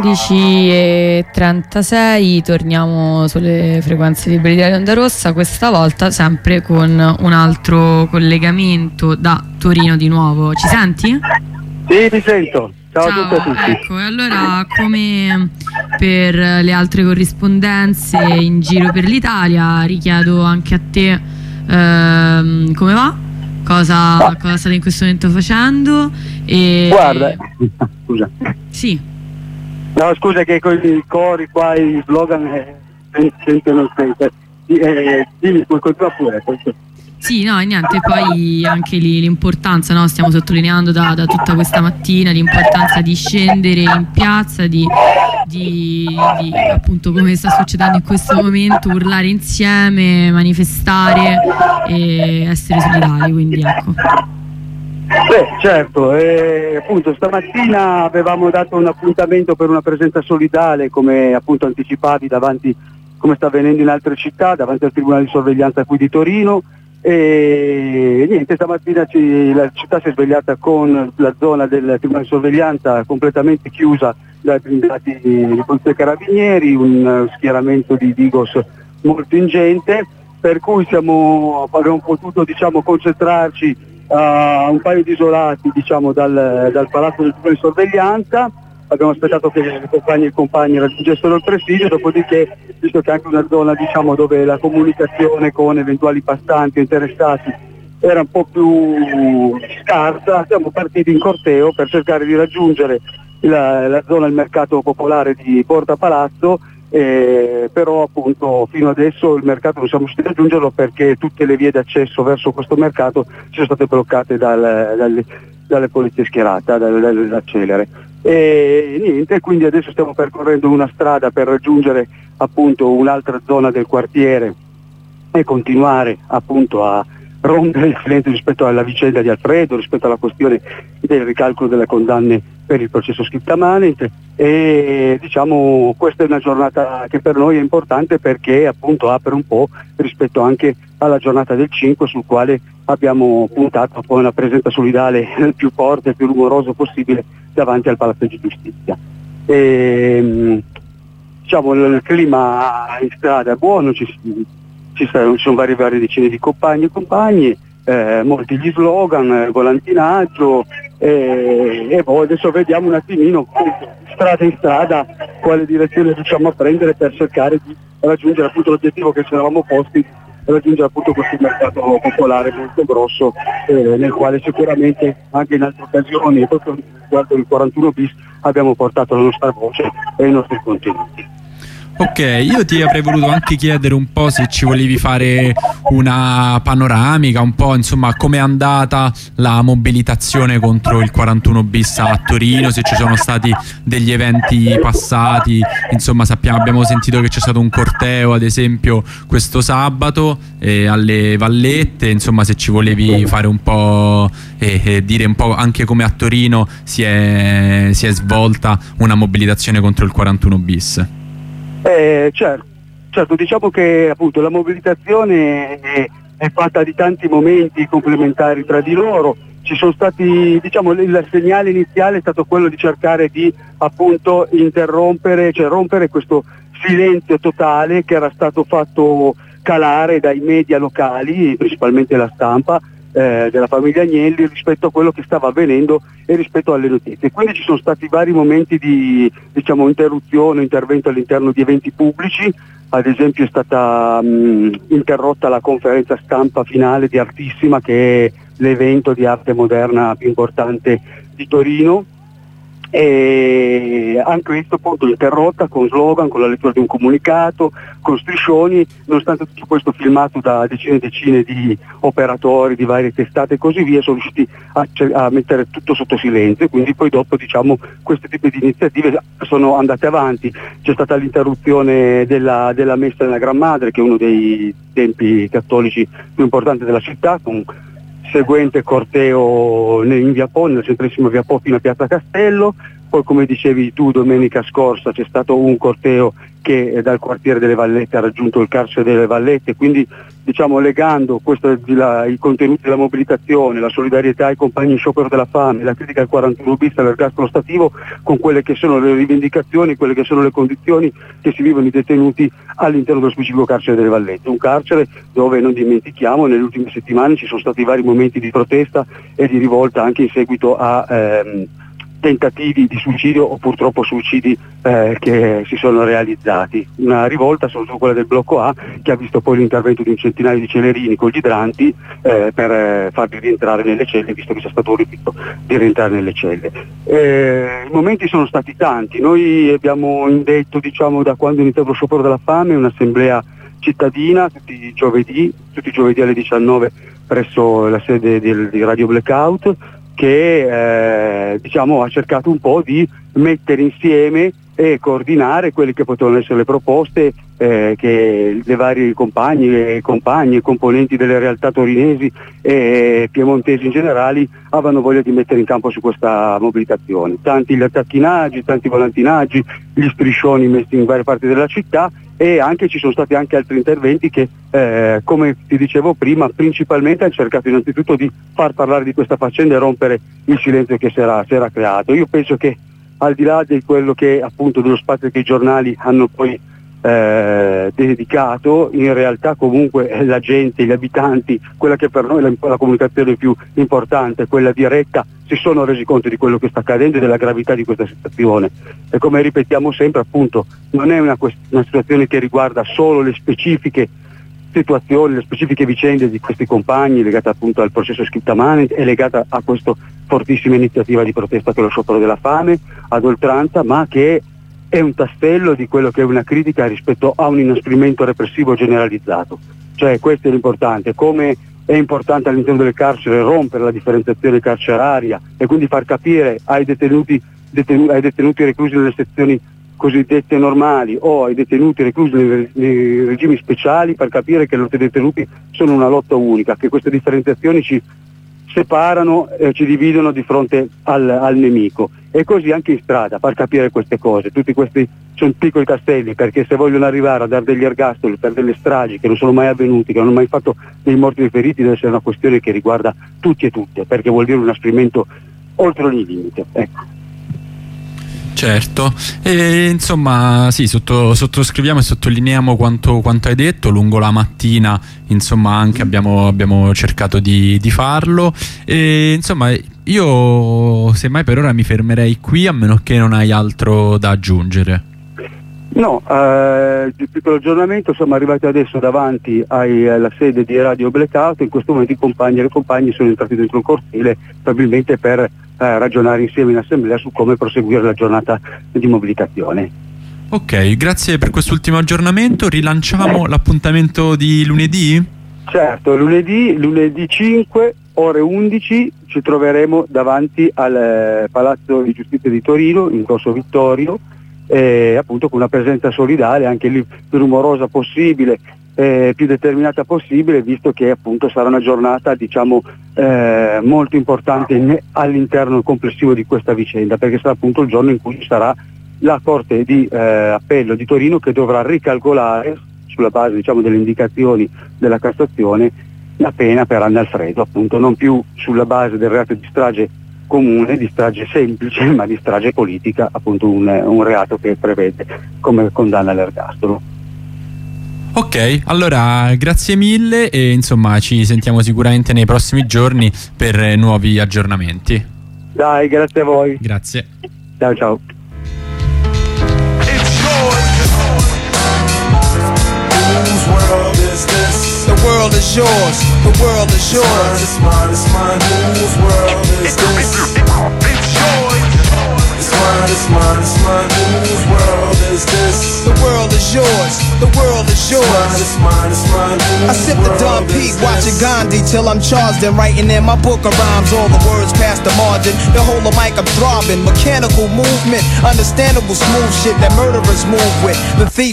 14:36, torniamo sulle frequenze libere di Radio Onda Rossa, questa volta sempre con un altro collegamento da Torino di nuovo. Ci senti? Sì, ti sento. Ciao a tutti e a tutti. Ecco, e allora, come per le altre corrispondenze in giro per l'Italia, richiedo anche a te come va? Cosa state in questo momento facendo? Guarda, scusa. Sì. No, scusa che con i cori qua, i slogan sentono sempre. Dimmi, continua pure. Sì, no, e niente, poi anche l'importanza, no? Stiamo sottolineando da tutta questa mattina l'importanza di scendere in piazza, di appunto, come sta succedendo in questo momento, urlare insieme, manifestare e essere solidali, quindi ecco. Beh, certo, appunto stamattina avevamo dato un appuntamento per una presenza solidale, come appunto anticipavi, davanti, come sta avvenendo in altre città, davanti al Tribunale di Sorveglianza qui di Torino. E niente, stamattina la città si è svegliata con la zona del Tribunale di Sorveglianza completamente chiusa dai blindati di Polizia e Carabinieri, un schieramento di Digos molto ingente, per cui abbiamo potuto, diciamo, concentrarci a un paio di isolati, diciamo, dal palazzo del Tribunale di Sorveglianza. Abbiamo aspettato che le compagne e i compagni raggiungessero il presidio, dopodiché, visto che è anche una zona, diciamo, dove la comunicazione con eventuali passanti o interessati era un po' più scarsa, siamo partiti in corteo per cercare di raggiungere la zona del mercato popolare di Porta Palazzo, però appunto fino adesso il mercato non siamo riusciti a raggiungerlo perché tutte le vie d'accesso verso questo mercato ci sono state bloccate dalle polizie schierate, dall'accelere. E niente, quindi adesso stiamo percorrendo una strada per raggiungere appunto un'altra zona del quartiere e continuare appunto a rompere il silenzio rispetto alla vicenda di Alfredo, rispetto alla questione del ricalcolo delle condanne per il processo Scriptamanent. E diciamo questa è una giornata che per noi è importante perché appunto apre un po' rispetto anche alla giornata del 5, sul quale abbiamo puntato poi una presenza solidale il più forte, il più rumoroso possibile davanti al Palazzo di Giustizia. Diciamo il clima in strada è buono, ci sono varie decine di compagni e compagni, molti gli slogan, volantinaggio, e poi adesso vediamo un attimino strada in strada quale direzione riusciamo a prendere per cercare di raggiungere appunto l'obiettivo che ci eravamo posti, raggiungere appunto questo mercato popolare molto grosso, nel quale sicuramente anche in altre occasioni, e proprio riguardo il 41 bis, abbiamo portato la nostra voce e i nostri contenuti. Ok, io ti avrei voluto anche chiedere un po' se ci volevi fare una panoramica, un po' insomma come è andata la mobilitazione contro il 41 bis a Torino, se ci sono stati degli eventi passati, insomma abbiamo sentito che c'è stato un corteo ad esempio questo sabato alle Vallette, insomma se ci volevi fare un po' dire un po' anche come a Torino si è svolta una mobilitazione contro il 41 bis. Certo, diciamo che appunto la mobilitazione è fatta di tanti momenti complementari tra di loro. Ci sono stati, diciamo, il segnale iniziale è stato quello di cercare di appunto interrompere, cioè rompere questo silenzio totale che era stato fatto calare dai media locali, principalmente la stampa, della famiglia Agnelli, rispetto a quello che stava avvenendo e rispetto alle notizie. Quindi ci sono stati vari momenti di, diciamo, interruzione, intervento all'interno di eventi pubblici. Ad esempio è stata interrotta la conferenza stampa finale di Artissima, che è l'evento di arte moderna più importante di Torino, e anche questo appunto interrotta con slogan, con la lettura di un comunicato, con striscioni. Nonostante tutto questo, filmato da decine e decine di operatori di varie testate e così via, sono riusciti a mettere tutto sotto silenzio. Quindi poi dopo, diciamo, questi tipi di iniziative sono andate avanti. C'è stata l'interruzione della messa nella Gran Madre, che è uno dei templi cattolici più importanti della città, con seguente corteo in via Po, nella centralissima via Po fino a Piazza Castello. Poi, come dicevi tu, domenica scorsa c'è stato un corteo che dal quartiere delle Vallette ha raggiunto il carcere delle Vallette, quindi diciamo legando i contenuti della mobilitazione, la solidarietà ai compagni in sciopero della fame, la critica al 41 bis all'ergastolo stativo con quelle che sono le rivendicazioni, quelle che sono le condizioni che si vivono i detenuti all'interno dello specifico carcere delle Vallette, un carcere dove, non dimentichiamo, nelle ultime settimane ci sono stati vari momenti di protesta e di rivolta anche in seguito a tentativi di suicidio o purtroppo suicidi che si sono realizzati. Una rivolta, soprattutto quella del blocco A, che ha visto poi l'intervento di un centinaio di celerini con gli idranti per farli rientrare nelle celle, visto che c'è stato un rifiuto di rientrare nelle celle. I momenti sono stati tanti. Noi abbiamo indetto, diciamo, da quando è iniziato lo sciopero della fame, un'assemblea cittadina tutti i giovedì alle 19 presso la sede di Radio Blackout, che diciamo ha cercato un po' di mettere insieme e coordinare quelle che potevano essere le proposte che le varie compagne e componenti delle realtà torinesi e piemontesi in generale avevano voglia di mettere in campo su questa mobilitazione. Tanti gli attacchinaggi, tanti volantinaggi, gli striscioni messi in varie parti della città, e anche ci sono stati anche altri interventi che, come ti dicevo prima, principalmente hanno cercato innanzitutto di far parlare di questa faccenda e rompere il silenzio che si era creato. Io penso che, al di là di quello che appunto dello spazio che i giornali hanno poi dedicato, in realtà comunque la gente, gli abitanti, quella che per noi è la comunicazione più importante, quella diretta, si sono resi conto di quello che sta accadendo e della gravità di questa situazione. E come ripetiamo sempre, appunto, non è una situazione che riguarda solo le specifiche situazioni, le specifiche vicende di questi compagni, legata appunto al processo Scriptamani, è legata a questa fortissima iniziativa di protesta che è lo sciopero della fame ad oltranza, ma che è un tassello di quello che è una critica rispetto a un inasprimento repressivo generalizzato. Cioè, questo è l'importante, come è importante all'interno del carcere rompere la differenziazione carceraria e quindi far capire ai detenuti reclusi nelle sezioni cosiddette normali o ai detenuti reclusi nei regimi speciali, per capire che i nostri detenuti sono una lotta unica, che queste differenziazioni ci separano e ci dividono di fronte al nemico. E così anche in strada, far capire queste cose. Tutti questi sono piccoli tasselli, perché se vogliono arrivare a dare degli ergastoli per delle stragi che non sono mai avvenuti, che non hanno mai fatto dei morti e feriti, deve essere una questione che riguarda tutti e tutte, perché vuol dire un inasprimento oltre ogni limite. Ecco. Certo, e insomma sì, sottoscriviamo e sottolineiamo quanto hai detto. Lungo la mattina insomma anche abbiamo cercato di farlo, e insomma io semmai per ora mi fermerei qui, a meno che non hai altro da aggiungere. No, il piccolo aggiornamento, siamo arrivati adesso davanti alla sede di Radio Blackout. In questo momento i compagni e le compagne sono entrati dentro il cortile, probabilmente per ragionare insieme in assemblea su come proseguire la giornata di mobilitazione. Ok, grazie per quest'ultimo aggiornamento. Rilanciamo l'appuntamento di lunedì? Certo, lunedì 5 ore 11 ci troveremo davanti al Palazzo di Giustizia di Torino, in Corso Vittorio, appunto con una presenza solidale, anche lì più rumorosa possibile, più determinata possibile, visto che appunto sarà una giornata, diciamo, molto importante all'interno complessivo di questa vicenda, perché sarà appunto il giorno in cui ci sarà la Corte di Appello di Torino, che dovrà ricalcolare, sulla base, diciamo, delle indicazioni della Cassazione, la pena per Anna Alfredo, appunto non più sulla base del reato di strage comune, di strage semplice, ma di strage politica, appunto un reato che prevede come condanna all'ergastolo. Ok, allora grazie mille, e insomma ci sentiamo sicuramente nei prossimi giorni per nuovi aggiornamenti. Dai, grazie a voi. Grazie. Ciao ciao. The world is yours. The world is yours. It's mine. It's mine. Whose world is this? It's yours. It's mine. It's mine. It's mine. Whose world is this? The world is yours. The world is yours. It's mine. It's mine. I sip the Dom P, watching Gandhi till I'm charged and writing in my book of rhymes. All the words past the margin. The whole of mic I'm throbbing. Mechanical movement, understandable smooth shit that murderers move with. The thief